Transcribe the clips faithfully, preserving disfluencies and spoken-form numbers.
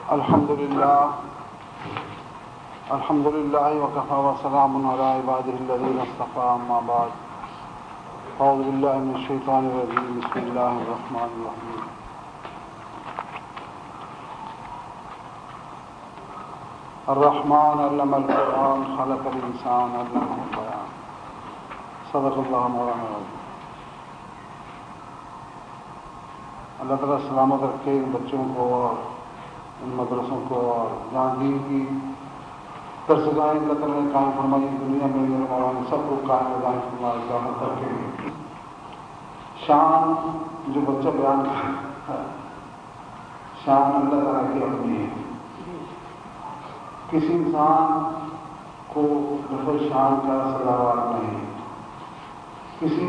الحمد لله الحمد لله وكفى وسلام على عباده الذين اصطفى أما بعد أعوذ بالله من الشيطان الرجيم بسم الله الرحمن الرحيم الرحمن علم القرآن خلق الإنسان علمه البيان صدق الله مولانا العظيم. اللہ تعالیٰ سلامت رکھے ان بچوں کو اور ان مدرسوں کو اور جہاں دین کی درسگاہیں اللہ تعالیٰ نے قائم فرمائی دنیا میں مولانا سب کو قائم قائم فرمائی سلامت رکھے. شان جو بچہ بیان کرتا ہے شان اللہ تعالیٰ کی اپنی ہے. کسی انسان کو لفظ شان کا سزاوار نہیں. کسی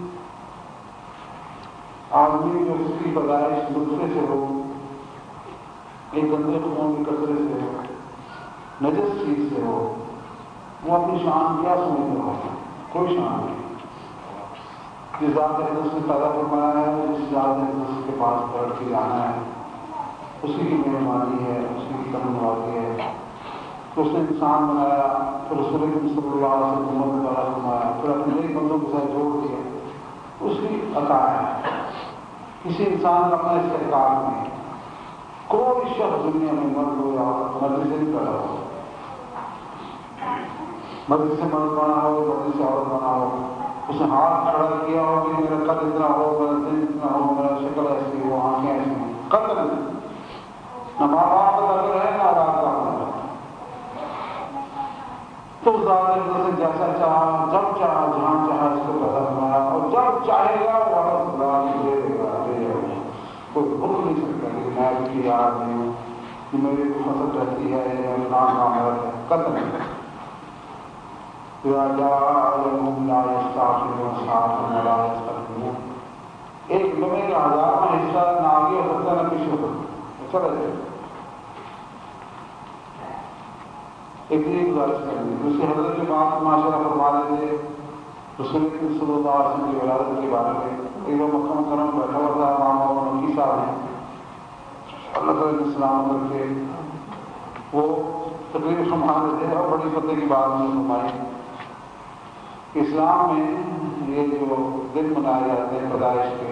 آدمی جو اس کی پیدائش دوسرے سے ہو ایک گندے خون کے قطرے سے ہو نجس چیز سے ہو وہ اپنی شان کیا سمجھتے ہو؟ کوئی شان نہیں. جس ذات اقدس نے پیدا فرمایا ہے جس ذات اقدس کے پاس بیٹھ کے جانا ہے اسی کی مہربانی ہے اسی کی کرم نوازی ہے. تو اس نے انسان بنایا پھر رسول کریم صلی اللہ علیہ وسلم کو پیدا فرمایا پھر اپنے ایک بندوں کے ساتھ جوڑ دیا. اس کی عطا ہے. کسی انسان کا اپنا استحقاق نہیں. کوئی شخص دنیا میں مرد ہو یا مرضی سے نہیں پیدا ہو مرضی سے مرد بنا ہو مرضی سے عورت بنا ہو اس نے ہاتھ کھڑا کیا ہو کہ میرا قد اتنا ہو میرا دل اتنا ہو میرا شکل ایسی ہو آنکھیں ایسی ہوں قدر نہیں. نہ ماں باپ کا قدر ہے نہ اولاد کا قدر ہے. تو ذات سے جیسا چاہا جب چاہا جہاں چاہا اس کو پیدا فرمایا اور جب چاہے گا وہ عورت خدا نہیں دے دے گا دے گا. کوئی حکم نہیں سکتا کہ میں اس کی یاد نہیں ہوں کہ میری فصل رہتی ہے یا نام نام ہے قدر نہیں. ایک لمحے کا ہزارواں حصہ نہ آگے ہو سکتا نہ پیچھے ہو سکتا چلا جائے. ایک یہ گزارش کر دی دوسری حضرت کے بعد معاشرہ فرما رہے تھے رسول کریم صلی اللہ علیہ وسلم کی ولادت کے بارے میں. ایک بار مکہ مکرمہ میں بیٹھا ہوا تھا امام مولانا نقی صاحب ہیں اللہ تعالیٰ نے سلام کر کے وہ تقریر فرما رہے تھے اور بڑی فتح کی بات انہوں نے فرمائی کہ اسلام میں یہ جو دن منائے جاتے ہیں پیدائش کے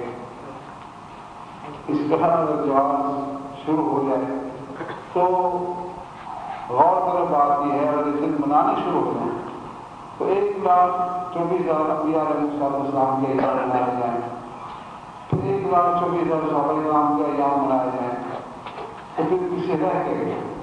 اس کا اگر جواز شروع ہو جائے تو غور طلب بات یہ ہے اگر اس دن منانے شروع ہو جائیں تو ایک لاکھ چوبیس ہزار انبیاء علیہ السلام کے ایام منائے جائیں پھر ایک لاکھ چوبیس ہزار صحابہ کرام کے ایام منائے جائیں تو پھر کسی رہ کے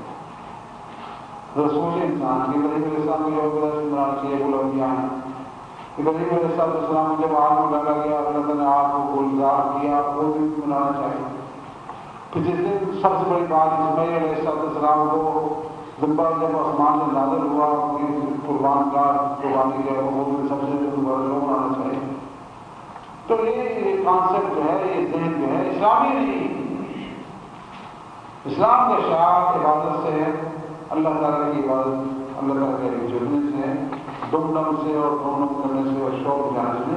رسول انسان کی ابراہیم علیہ السلام کے یوم منانا چاہیے وہ انبیاء ہیں. ابراہیم علیہ السلام جب آگ میں ڈالا گیا اللہ نے آگ کو گلزار کیا وہ دن بھی منانا چاہیے. پھر جس دن سب سے بڑی بات اسماعیل علیہ السلام کو دمبا جب آسمان سے نازل ہوا قربان کا قربانی جو ہے وہ سب سے منانا چاہیے. تو یہ کانسیپٹ جو ہے یہ ذہن جو ہے اسلامی نہیں. اسلام کا شعار عبادت سے ہے اللہ تعالیٰ کی عبادت اللہ تعالیٰ کے جڑنے سے دم دم سے اور دونوں کرنے سے اور شوق جانے سے.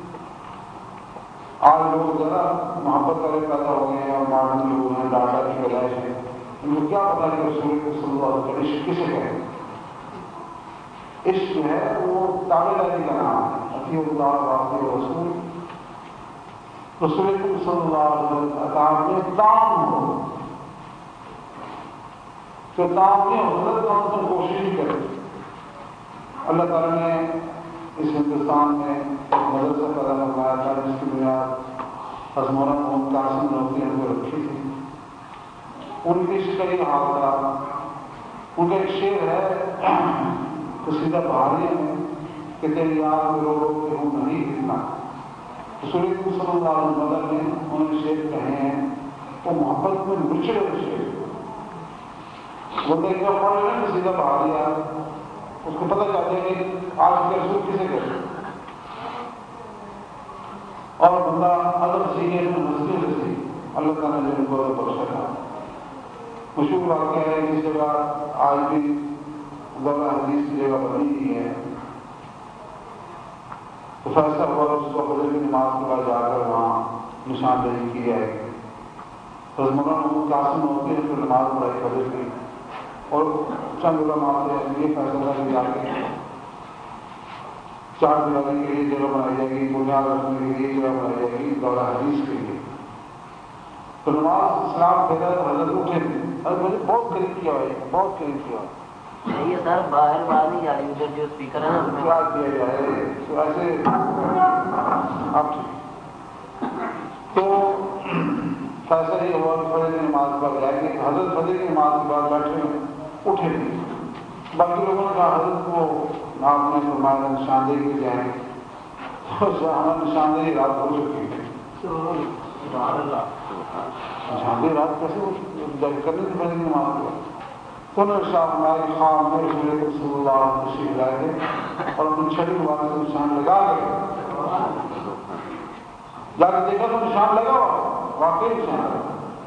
آج لوگ ذرا محبت والے پیدا ہو گئے ہیں اور ماڈرن لوگ ہیں ڈاٹا کی پیدائش ہے ان کو کیا پتا کہ رسول صلی اللہ علیہ وسلم عشق کسے کہتے ہیں. عشق جو ہے وہ تابع داری کا نام ہے. اطیع اللہ واطیع الرسول رسول صلی اللہ علیہ وسلم اطاعت میں تام ہو تو تام میں حضرت کا ہم کوشش ہی کریں. اللہ تعالیٰ نے اس ہندوستان میں مدرسہ پیدا کروایا تھا جس کی بنیاد حضرت مولانا محمد قاسم نوفی نے کو رکھی تھی. ان کی عشق کا یہ حال تھا. ان کا ایک شعر ہے قصیدہ بہاریہ میں کہ تیری یاد میں رو رو کے ہوں نہیں اتنا. رسول کریم صلی اللہ علیہ وسلم نے انہوں نے شعر کہے ہیں وہ محبت میں مچڑے ہوئے شعر. وہ دیکھ کر پڑھ رہے ہیں قصیدہ بہاریہ اس کو پتہ چلتا ہے کہ آج کے رسول کسے کہتے ہیں اور بندہ ادب سیکھے مسجد سے سیکھ اللہ تعالیٰ نے ان کو بخشا تھا. مشہور واقعہ ہے جس جگہ آج بھی غلہ حدیث کی جگہ بنی ہوئی ہے تو فیصلہ ہوا اس کو فجر کی نماز کے بعد جا کر وہاں نشاندہی کی جائے گی. حضرت مولانا محمد قاسم نوفی نے پھر نماز پڑھائی فجر کی، اور چند علماء سے یہ فیصلہ لیا کہ چار دیواری کے لیے جگہ بنائی جائے گی، بنیاد رکھنے کے لیے جگہ بنائی جائے گی دورہ حدیث کے لیے. تو نماز اسلام پھیلا تو حضرت اٹھے نہیں، حضرت مجھے بہت قریب کیا ہے، بہت قریب کیا یہ سر باہر باہر نہیں جا رہی، ادھر جو اسپیکر ہے نا کیا کیا جائے. تو ایسے اب تو فیصلہ یہ ہوا کہ فجر کی نماز پڑھ جائے گی. حضرت فجر کی نماز کے بعد بیٹھے اٹھے نہیں. باقی لوگوں نے کہا حضرت کو آپ نے فرمایا نشاندہی کی جائے، ہمیں نشاندہی رات ہو چکی ہے. نشاندہی رات کیسے کرنی تھی فجر کی نماز کو؟ تو انہوں نے شاہ ہماری خان میں رسول اللہ صلی اللہ علیہ وسلم تشریف لائے تھے اور اپنی چھڑی والے سے نشان لگا گئے. جا کے دیکھا تو نشان لگا ہوا، واقعی نشان لگا.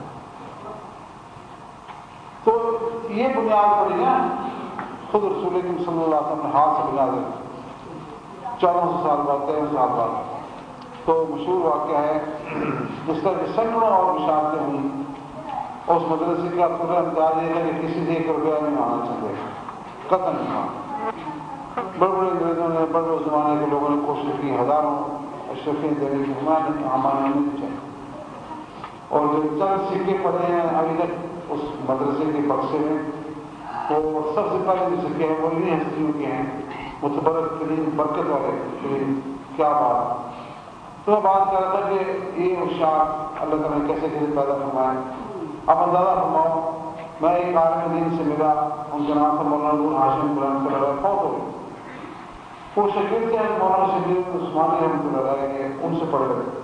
تو یہ بنیاد پڑی نا خود رسول اللہ صلی اللہ علیہ وسلم نے ہاتھ سے بنا دیا چودہ سو سال بعد، تیرہ سال بعد. تو مشہور واقعہ ہے جس طرح کہ سینکڑوں اور مشاہدیں ہوئی. اس مدرسے کا پورا انداز یہ تھا کہ کسی سے ایک روپیہ نہیں آنا چاہتے، قطعاً نہیں. بڑے بڑے انگریزوں نے، بڑے بڑے زمانے کے لوگوں نے کوشش کی، ہزاروں اشرفیاں دینے کی، ہمارے ہمارے نہیں چاہیے. اور جو چند سکے پڑے ہیں ابھی تک اس مدرسے کے بکسے میں، تو سب سے پہلے جو سکے ہیں وہ انہیں ہستیوں کے ہیں، متبرک ترین برکت والے. کیا بات. تو میں بات کر رہا تھا کہ یہ اشاعت اللہ تعالیٰ نے کیسے کیسے پیدا فرمائے. اب اندازہ فرماؤ، میں ایک عالم دین سے ملا، ان کا نام تھا مولانا نور ہاشم بلند صلی اللہ علیہ فوت ہو گئے. وہ شکیل تھے مولانا شکیل عثمانی رحمۃ اللہ علیہ کے، ان سے پڑھ گئے.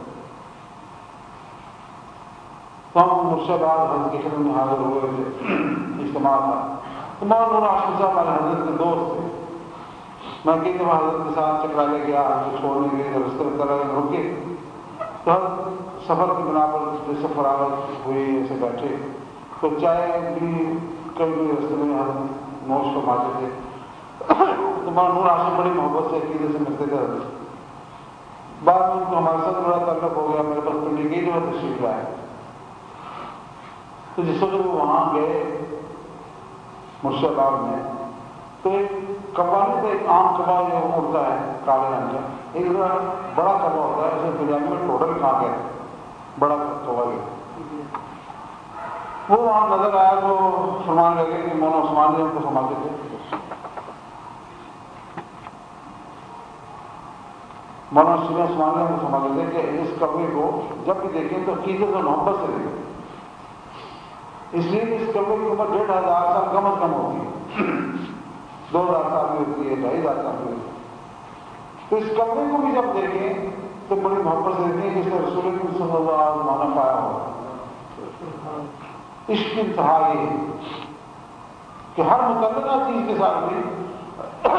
تو ہم مرشد آباد حضرت کی خدمت میں حاضر ہوئے تھے، اجتماع تھا. تو مولانا نور ہاشم صاحب ہمارے حضرت کے دوست تھے. میں کئی دفعہ حضرت کے ساتھ چکرالے گیا، حضرت چھوڑنے کے لیے رستے میں طرح رکے. تو سفر کی بنا پر جیسے فراغت ہوئی ایسے بیٹھے تو چائے بھی کبھی کبھی رستے میں حضرت نوش فرماتے تھے. تو مولانا نور ہاشم بڑی محبت سے عقیدے سے ملتے تھے. بعد میں ان کو ہمارے ساتھ بڑا تعلق ہو گیا، میرے پاس پنڈی کی جو تشریف لائے. تو جس وقت وہ وہاں گئے مرشد آباد میں، تو ایک کبا نہیں تھا، ایک عام کبا جو اڑتا ہے کالے رنگ کا، ایک بڑا کبا ہوتا ہے، اسے بریانی میں ٹوٹل کھا گئے، بڑا کبا گیا. وہ وہاں نظر آیا تو فرمانے لگے کہ مولانا عثمانی ہم کو فرماتے تھے، مولانا شیخ عثمانی ہم کو فرماتے تھے کہ اس کبے کو جب بھی دیکھیں تو عقیدت اور محبت سے دیکھیں، اس لیے کہ اس کبے کی عمر ڈیڑھ ہزار سال کم از کم ہوتی ہے، دو ہزار سال کی ہوتی ہے، ڈھائی ہزار سال کی ہوتی ہے. تو اس کمرے کو بھی جب دیکھیں تو بڑی محبت سے دیکھیں، جس میں رسول اللہ صلی اللہ علیہ وسلم پایا ہوا. عشق کی انتہا یہ ہے کہ ہر متعلقہ چیز کے ساتھ بھی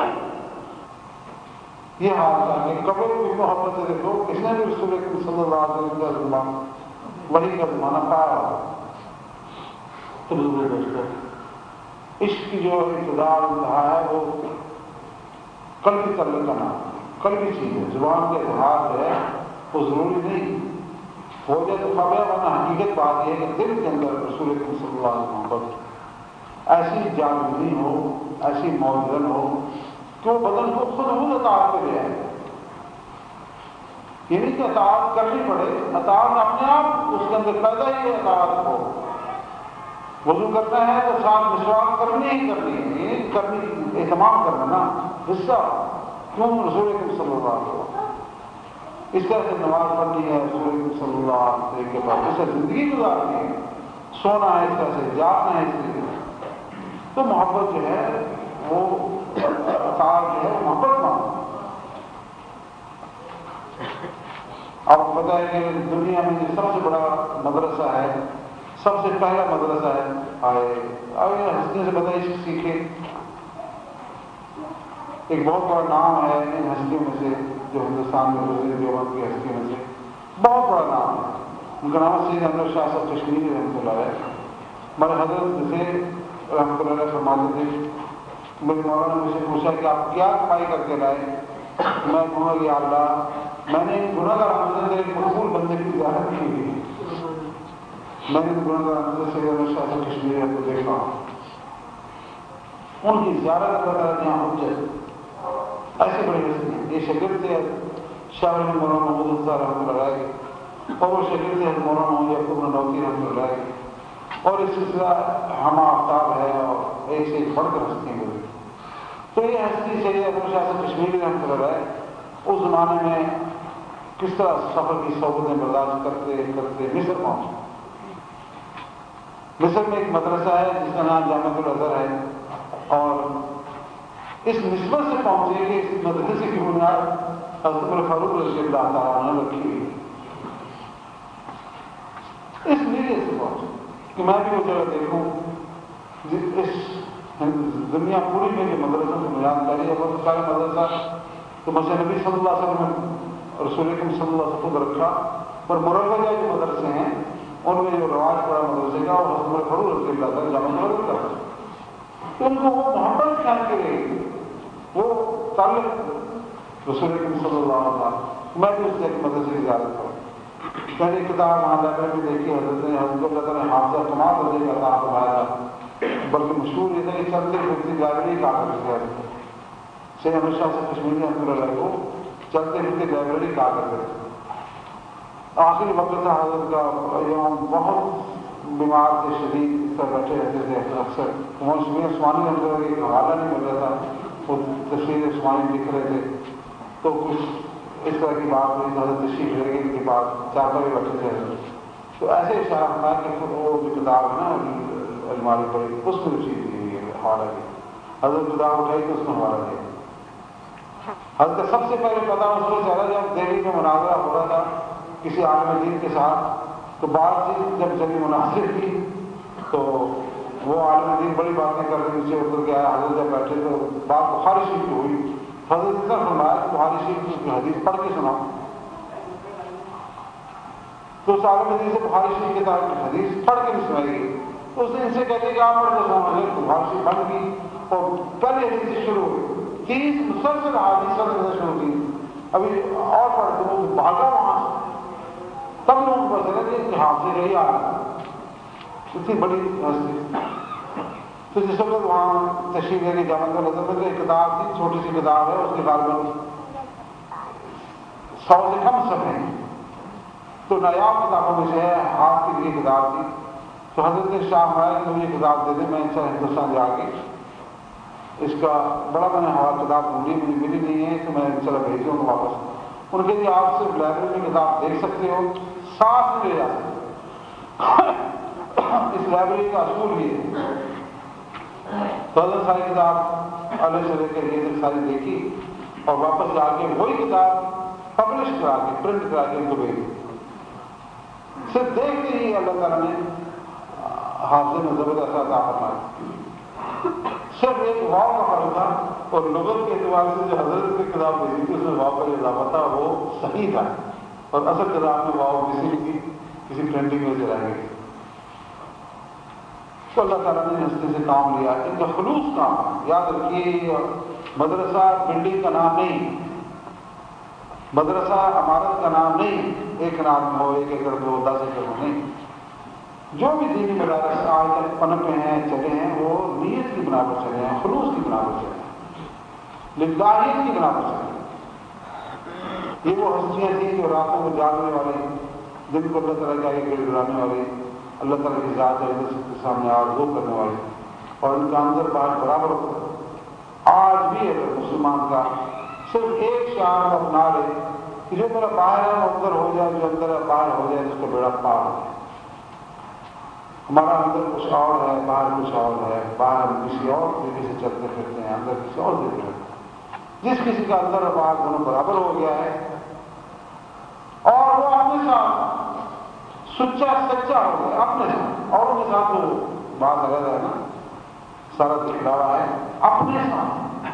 یہ حال تھا کہ کمرے کو بھی محبت سے دیکھو، اس نے بھی رسول اللہ صلی اللہ علیہ وسلم کا زمانہ وہی کا زمانہ پایا ہوا. تو دوستوں، عشق کی جو ابتدا انتہا ہے وہ قلبی تعلق کا نام، قلبی چیز ہے. زبان کا اظہار جو ہے وہ ضروری نہیں ہو جائے تو خبر، ورنہ حقیقت بات یہ ہے کہ دل کے اندر رسول اللہ صلی اللہ علیہ وسلم محبت ایسی جاگزنی ہو، ایسی موزن ہو کہ وہ بدن کو خود خود اطاعت پہ لے آئے. یہ نہیں کہ اطاعت کرنی پڑے، اطاعت اپنے آپ اس کے اندر پیدا ہی ہے. اطاعت کو وضو کرنا ہے تو ساتھ مسواک کرنی ہی کرنی ہے، یہ کرنی اہتمام کرنا نا حصہ کیوں رسول اللہ صلی اللہ علیہ وسلم. اس طرح سے نماز پڑھنی ہے رسول اللہ صلی اللہ علیہ وسلم کے بعد، اس سے زندگی گزارنی ہے، سونا ہے اس طرح سے، جاگنا ہے اس طرح. تو محبت جو ہے وہ اطاعت جو ہے محبت مانگ. آپ کو پتہ ہے کہ دنیا میں جو سب سے بڑا مدرسہ ہے، سب سے پہلا مدرسہ ہے آئے اب ہستیوں سے بتائیے سیکھے. ایک بہت بڑا نام ہے ان ہستیوں میں سے جو ہندوستان میں گزرے دیوبند کی ہستیوں میں سے بہت بڑا نام ہے. ان کا نام سید احمد شاہ صاحب کشمیری رحمۃ اللہ علیہ. ہمارے حضرت جسے رحمۃ اللہ علیہ فرماتے تھے، میرے مولانا نے مجھ سے پوچھا کہ آپ کیا کمائی کر کے لائے؟ میں کہوں گا یا اللہ میں نے گناہ گار بندے ایک مقبول بندے کی زیارت کی ہوئی. میں نے گرو سے ہمیشہ سے کشمیر کو دیکھا، ان کی زیارت کا یہاں حجت ایسے بڑی ہستی ہیں. یہ شگرد تھے شاہ مولانا محمود الزار رحمۃ اللہ علیہ، اور وہ شگرد تھے مولانا محمود یعقوب نانوتوی رحمۃ اللہ علیہ، اور اس سلسلہ ہما آفتاب ہے اور ایک سے ایک بڑھ کر ہستیاں گزری. تو یہ ہستی سید احمد شاہ سے کشمیری رحمۃ اللہ علیہ اس زمانے میں کس طرح سفر کی صحبتیں برداشت کرتے کرتے مصر پہنچے. مصر میں ایک مدرسہ ہے جس کا نام جامعۃ الازہر ہے، اور اس نسبت سے پہنچے کہ اس مدرسے کی بنیاد حضرت عمر فاروق رضی اللہ تعالیٰ عنہ نے رکھی ہوئی. اس لیے سے پہنچے کہ میں بھی وہ جگہ دیکھوں اس دنیا پوری میں جو مدرسوں کی بنیاد کری ہے. بہت سارے مدرسہ تو مسجد نبی صلی اللہ علیہ وسلم نے رسول اکرم صلی اللہ علیہ وسلم رکھا، پر مروجہ جو مدرسے ہیں ان میں جو رواج پڑا مدرسے کا وہ حضرت عمر فاروق رضی اللہ تعالیٰ جامع الازہر کا ہے. تو ان کو وہ محبت خیال کے رہے، وہ تعلق رسول اکرم صلی اللہ علیہ وسلم. میں بھی اس سے ایک مدرسے کی زیارت کروں. میں نے کتاب وہاں لائبریری میں دیکھی، حضرت نے حضرت اللہ تعالیٰ نے حافظہ کمال رضی کا عطا فرمایا، بلکہ مشہور یہ تھا کہ چلتے پھرتی لائبریری کہا کرتے تھے. سید احمد شاہ سے کشمیری رحمۃ اللہ علیہ کو چلتے پھرتے لائبریری کہا کرتے تھے. آخری وقت تھا حضرت کا، یہاں بہت بیمار تھے، شدید اس طرح بیٹھے رہتے تھے اکثر. موسمی عثمانی رحمۃ اللہ علیہ کا حوالہ نہیں مل رہا تھا، وہ تفسیر عثمانی لکھ رہے تھے. تو کچھ اس طرح کی بات ہوئی، حضرت تشریف لے گئے کے بعد چار پر بیٹھے تھے. تو ایسے اشارہ ہوتا ہے کہ وہ جو کتاب ہے نا الماری پڑی اس میں چیز دی ہوئی ہے حوالہ کی. حضرت کتاب اٹھائی تو اس میں حوالہ دیا. حضرت کا سب سے پہلے پتا اس کو چلا جب دہلی میں مناظرہ ہو رہا تھا کسی عالم دین کے ساتھ، تو بات چیز جب چلی مناظر کی تو وہ عالم دین بڑی باتیں کر کے نیچے اتر کے آیا. حضرت جب بیٹھے تو بات بخاری شریف کی ہوئی. حضرت اتنا فرمایا کہ بخاری شریف کی حدیث پڑھ کے سنا. تو اس عالم دین سے بخاری شریف کی حدیث پڑھ کے نہیں سنائی گئی. تو اس نے ان سے کہتے کہ آپ پڑھ کے سنا. بخاری شریف بند کی اور پہلے حدیث سے شروع ہوئی. تیس مسلسل حدیث سے شروع کی. ابھی اور پڑھ کے وہ بھاگا وہاں سے، تب لوگوں کو پتا چلا کہ ہاتھ سے رہی آ رہا اتنی بڑی ہستی. تو جس وقت وہاں تشریف لے کے جامعۃ الازہر میں ایک کتاب تھی، چھوٹی سی کتاب ہے، اس کے غالباً سو سے کم صفحے ہیں. تو نایاب کتابوں میں سے ہے، ہاتھ کی لیے کتاب تھی. تو حضرت نے شاہ آیا کہ مجھے کتاب دے دیں، میں ان سے ہندوستان جا کے اس کا بڑا میں نے حوالہ کتاب ڈھونڈی، مجھے ملی نہیں ہے، تو میں ان شاء اللہ بھیج دوں گا واپس. ان کے لیے آپ صرف لائبریری میں کتاب دیکھ سکتے ہو، ساتھ میں لے جا سکتے. اس لائبریری کا اصول یہ ہے. تو حضرت ساری کتاب علیہ سے لے کے یہ ساری دیکھی اور واپس جا کے وہی کتاب پبلش کرا کے پرنٹ کرا کے ان کو بھیجی. صرف دیکھتے ہی اللہ تعالیٰ نے حافظے میں زبردست عطا فرمایا. صرف ایک واو کا فرق تھا، اور لغت کے اعتبار سے جو حضرت کی کتاب بھیجی تھی اس میں واو کا جو اضافہ تھا وہ صحیح تھا، اور اصل کتاب میں واو کسی کی کسی پرنٹنگ میں سے رہ گئی. تو اللہ تعالیٰ نے ہستے سے کام لیا. ان کا خلوص کام. یاد رکھیے مدرسہ بلڈنگ کا نام نہیں، مدرسہ عمارت کا نام نہیں، ایک نام ہو، ایک ایکڑ ہو، دس ایکڑ ہو، نہیں. جو بھی دینی مدارس آج تک پنپے ہیں چلے ہیں وہ نیت کی بنا پر چلے ہیں، خلوص کی بنا پر چلے ہیں، للہیت کی بنا پر چلے ہیں. یہ وہ ہستیاں تھیں جو راتوں کو جاگنے والے، دن کو اللہ تعالیٰ کے آگے گڑ گڑانے والے، اللہ تعالیٰ کی ذات ہے کے سامنے آرزو کرنے والے، اور ان کا اندر باہر برابر ہوتا ہے. آج بھی اگر مسلمان کا صرف ایک شعار اپنا لے کہ جو میرا باہر ہے وہ اندر ہو جائے، جو اندر ہے باہر ہو جائے، جس کو بیڑا پار ہو جائے. ہمارا اندر کچھ اور ہے، باہر کچھ اور ہے. باہر ہم کسی اور طریقے سے چلتے پھرتے ہیں، اندر کسی اور طریقے سے. جس کسی کا اندر اور باہر دونوں برابر ہو گیا ہے اور وہ اپنے ساتھ سچا سچا ہو گیا اپنے ساتھ، اور ان کے ساتھ وہ بات الگ ہے نا، سارا دکھلاوا ہے اپنے ساتھ.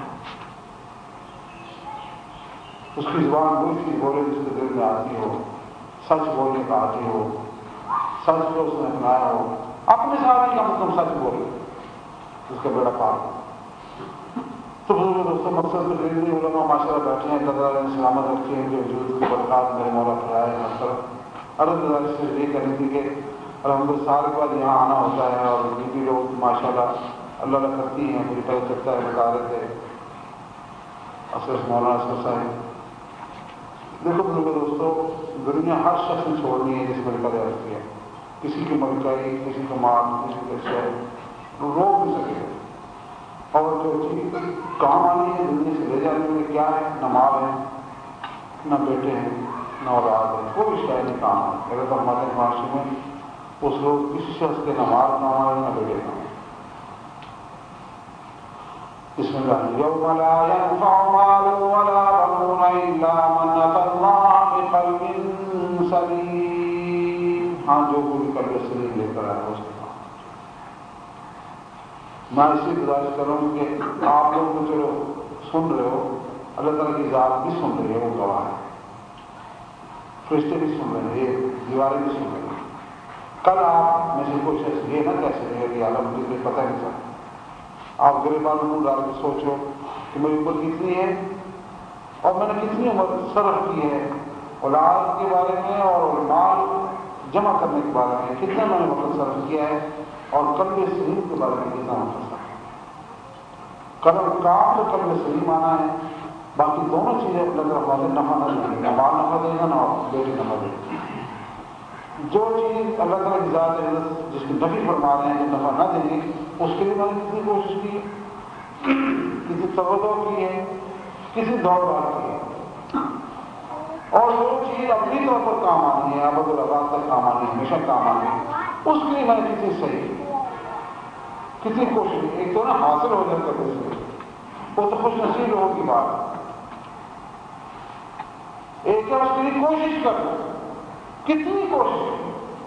اس کی زبان وہ چیز بولے جس کے دل میں آتی ہو، سچ بولنے کا آتی ہو، سچ کو اس نے اپنایا ہو، اپنے ساتھ ہی کم از کم سچ بولے، اس کا بیڑا پار ہو. تو بزرگ دوستوں مقصد میں زندگی علماء ماشاء اللہ بیٹھے ہیں، اللہ تعالیٰ نے سلامت رکھے ہیں، جو وجود کی برکات میرے مولا پھیلائے. مطلب عرض گزارش سے یہ کرنی تھی کہ الحمد سال کے بعد یہاں آنا ہوتا ہے اور بیوی لوگ ماشاء اللہ اللہ اللہ کرتی ہیں. مجھے پتہ چلتا ہے بتا رہے تھے اسد مولانا اسد صاحب. دیکھو بزرگ دوستوں, دنیا ہر شخص نے چھوڑنی ہے جس میں نکل جاتی ہے. کسی کی ملکائی, کسی کا مال, کسی کا شہر روک نہیں سکے. اور جو چیز کام آنی ہے دنیا سے لے جانے میں کیا ہے؟ نہ مال ہے, نہ بیٹے ہیں, نہ اولاد ہے, کوئی شہر نہیں کام ہے. اگر تو ہمارے معاشرے میں اس روز کسی شخص کے نہ مال نہ آئے نہ بیٹے نہ. بسم اللہ. یوم لا ينفع مال ولا بنون الا من اتى الله بقلب سلیم. ہاں, جو کوئی قلب سلیم لے کر آئے اس کے کام. میں اسی گزارش کروں کہ آپ لوگ کو جو سن رہے ہو, اللہ تعالیٰ کی ذات بھی سن رہی ہے, وہ گواہ ہے. فرشتے بھی سن رہے ہیں, دیواریں بھی سن رہی ہیں. کل آپ میں سے کوئی شخص یہ نہ کہہ سکے کہ عالم مجھے پتہ نہیں چلتا. آپ غریبان منہ ڈال کے سوچو کہ میری عمر کتنی ہے اور میں نے کتنی عمر صرف کی ہے اولاد کے بارے میں اور مال جمع کرنے کے بارے میں, کتنا میں نے وقت صرف کیا ہے, اور قلب سلیم کے بارے میں کتنا وقت صرف کیا. قلب کام تو قلب سلیم آنا ہے. باقی دونوں چیزیں اللہ تعالیٰ والے نفع نہ دیں گے, نہ مال نفع دے گا نہ بیٹی نفع دے گا. جو چیز اللہ تعالیٰ کی ذات ہے جس کی نفی فرما رہے ہیں, جو نفع نہ دیں گے, اس کے لیے میں نے کتنی کوشش کی ہے, کسی توجہ کی ہے, کسی دوڑ بھاگ کی ہے. اور جو چیز اپنی طور پر کام آنی ہے, ابد الآباد تک کام آنی ہے, ہمیشہ کام آنی ہے, اس کے لیے میں نے کتنی صحیح کتنی کوشش کی. ایک تو نا حاصل ہو جائے کر سے وہ تو خوش نصیب لوگوں کی بات ہے. ایک ہے اس کے لیے کوشش کر لو, کتنی کوشش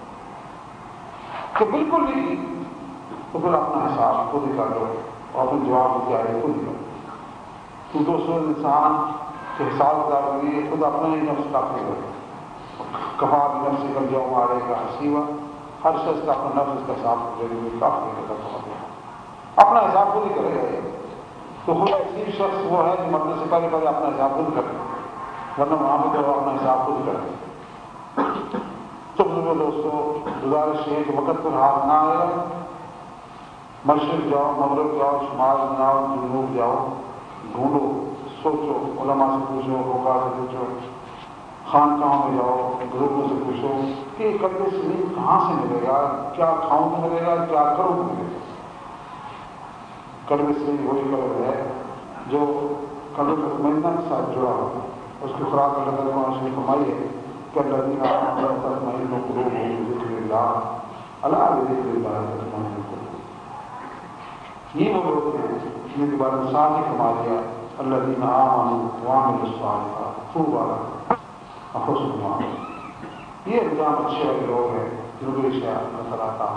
کہ بالکل نہیں کی, تو پھر اپنا حساب خود ہی کر لو اور اپنے جواب کی تیاری خود ہی کرو. کیونکہ اس وقت انسان کے حساب کتاب کے لیے خود اپنا ہی نفس کافی ہو. کفا بھی نفس کر جاؤ مارے کا حسیبہ, ہر شخص کا اپنا نفس کا حساب ضروری کافی ہے. اپنا حساب خود ہی کرے گا. تو خود عجیب شخص وہ ہے جو مرنے سے پہلے پہلے اپنا حساب خود کرے, ورنہ وہاں پہ تو اپنا حساب خود کرے. تو بزرگوں دوستوں, گزارش ہے کہ وقت پر ہاتھ نہ آئے. مشرق جاؤ, مغرب جاؤ, شمال جاؤ, جنوب جاؤ, ڈھونڈو, سوچو, علماء سے پوچھو, حقا سے پوچھو, خانقاہوں میں جاؤ, بزرگوں سے پوچھو کہ قلب سلیم کہاں سے ملے گا, کیا کھاؤں تو ملے گا, کیا کروں تو ملے گا. قلب سلیم وہی قلب ہے جو قلب مطمئنہ کے ساتھ جڑا ہو. اس کی خوراک اللہ تعالیٰ نے فرمائی ہے کہ اللہ تعالیٰ تطمئن قلوبهم بذکر اللہ الا بذکر اللہ تطمئن القلوب. یہ وہ لوگ ہیں جن کے بارے میں ساتھ ہی فرما دیا الذین آمنوا وعملوا الصالحات طوبی لهم وحسن مآب. یہ انجام اچھے والے لوگ ہیں جن کو یہ اللہ تعالیٰ کا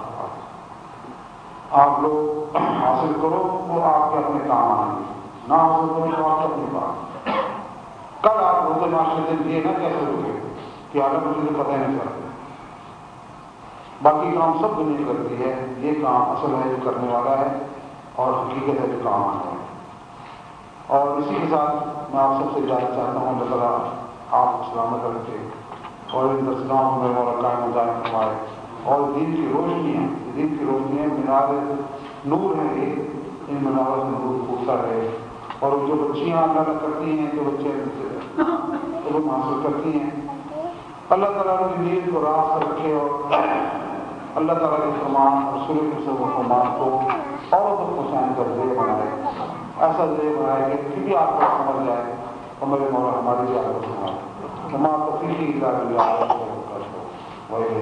آپ لوگ حاصل کرو وہ آپ کے اپنے کام آئیں گے, نہ حاصل کرو تو آپ کے اپنے کام. کل آپ روزے معاشرے دن یہ نہ کہہ سکتے کہ عالم مجھے پتہ نہیں چلتا, باقی کام سب دنیا کرتی ہے, یہ کام اصل ہے جو کرنے والا ہے اور حقیقت ہے جو کام آنا ہے. اور اسی کے ساتھ میں آپ سب سے اجازت چاہتا ہوں, اللہ تعالیٰ آپ کو سلامت رکھے اور ان درسگاہوں میں مولا قائم و دائم فرمائے. اور دین کی روشنیاں, دین کی روشنیاں مینار نور ہیں, یہ ان مناروں سے نور پھوٹتا رہے. اور جو بچیاں اللہ کرتی ہیں, جو بچے علم حاصل کرتی ہیں, اللہ تعالیٰ کی نیت کو راست رکھے اور اللہ تعالیٰ کے فرمان اور رسول کے فرمان کو عورتوں کو پہنچانے کا ذریعہ بنائے. ایسا ذریعہ بنائے کہ بھی آپ کو سمجھ جائے اور میرے مولا ہماری بھی آپ کو سمجھائے. ہمارا توفیقی ادارہ بھی آپ کو وہی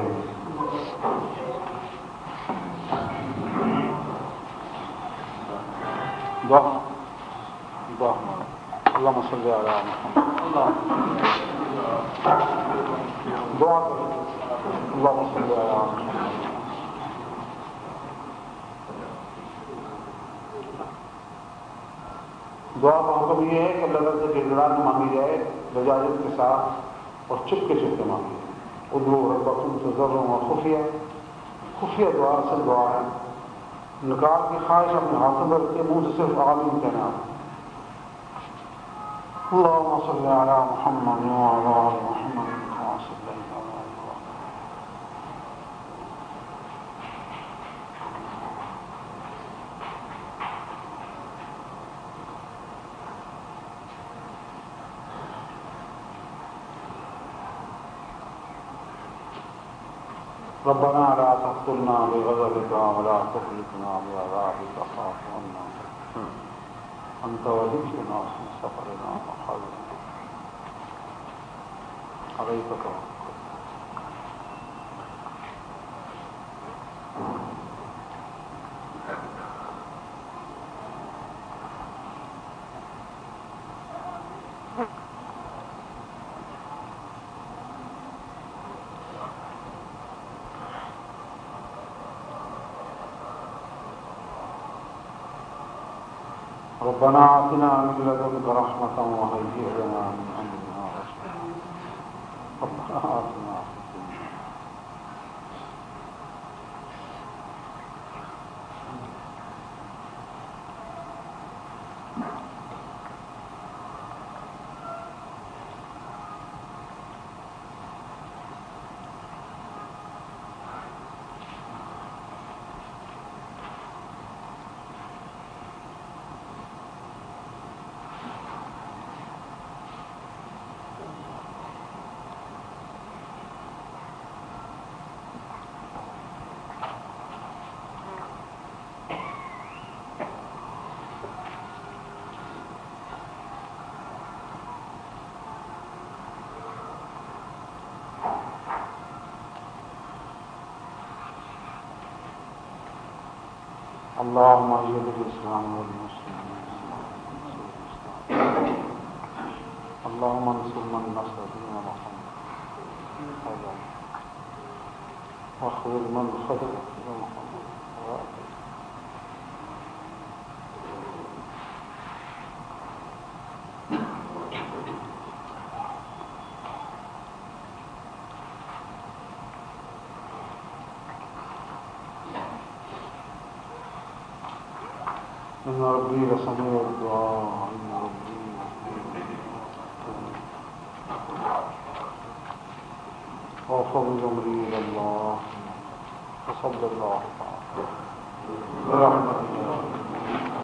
دعا دعا اللہم صلی علی محمد دعا کرو اللہم صلی علی محمد. دعا کا حکم یہ ہے کہ اللہ تعالیٰ سے گڑگڑاہٹ مانگی جائے, لجاجت کے ساتھ اور چپ کے چپ کے مانگی جائے. ادعوا ربکم تضرعا وخفیہ, خفیہ دعا اصل دعا ہے. نکال کی خواہش اپنے ہاتھوں میں رکھ کے منہ سے صرف آمین کہنا. اللہم صلی علی محمد وعلی آل محمد کما صلیت علی ابراہیم ربنا لا تقتلنا بغضبك ولا تهلكنا بعذابك خاف عنا أنت ولينا في سفرنا وحزننا عليك توكلنا. ربنا آتنا من لدنك رحمة وهيئ لنا من أمرنا رشدا. ربنا آتنا في الدنيا اللهم اجعل الإسلام والمسلمين. اللهم انصر من نصر دين محمد واخذل من خذل دين محمد. إن ربي لسميع الدعاء. إن ربي وفضل أمري إلى الله وصلى الله تعالى برحمته.